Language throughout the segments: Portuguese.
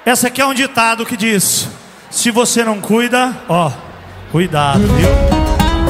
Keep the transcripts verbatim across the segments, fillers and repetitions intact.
Essa aqui é um ditado que diz: se você não cuida, ó, cuidado, viu?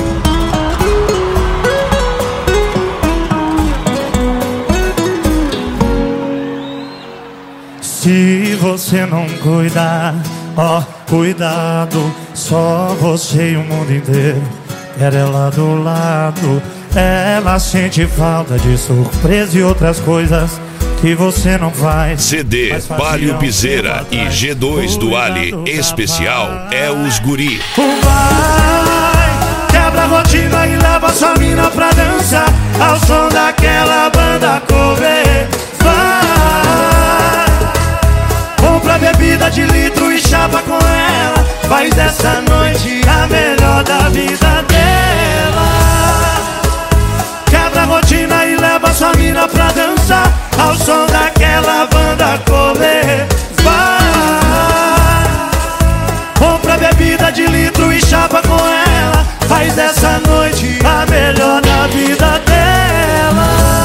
Se você não cuidar, ó, cuidado. Só você e o mundo inteiro quer ela do lado. Ela sente falta de surpresa e outras coisas que você não faz. C D Palio Piseira e G dois do Ali especial é os guri. Vai, quebra a rotina e leva sua mina pra dançar ao som daquela banda cover. Vai, compra bebida de litro e chapa com ela. Faz dessa noite a melhor da vida dela. Quebra a rotina e leva sua mina pra dançar ao som daquela banda cover. Vai, compra bebida de litro e chapa com ela. Faz dessa noite a melhor da vida dela.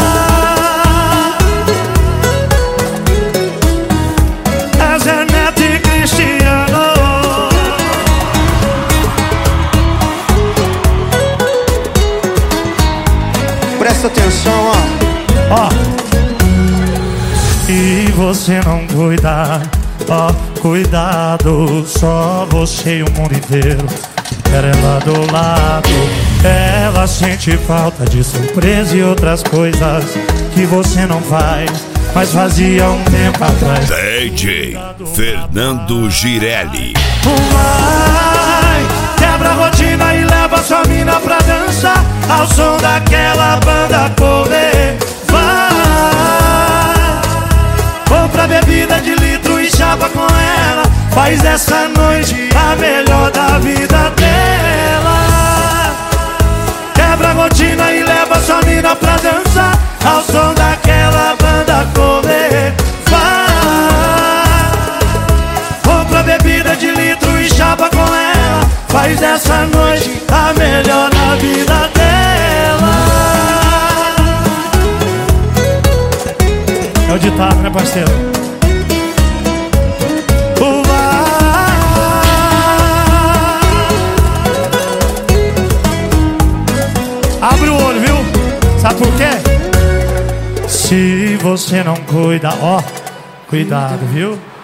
É Zé Neto e Cristiano. Presta atenção, ó. Ó, se você não cuidar, ó, cuidado. Só você e o mundo inteiro quer ela do lado. Ela sente falta de surpresa e outras coisas que você não faz, mas fazia um tempo atrás. D J Fernando Girelli. Vai, quebra a rotina e leva sua mina pra dançar ao som daquela banda cover. Vai, compra bebida de litro e chapa com ela. Faz dessa noite a melhor da vida dela. Quebra a rotina e leva sua mina pra dançar ao som daquela banda cover. Vai, compra bebida de litro e chapa com ela. Faz dessa noite a melhor da vida dela. É o ditado, né, parceiro? Abre o olho, viu? Sabe por quê? Se você não cuida, ó, cuidado, viu?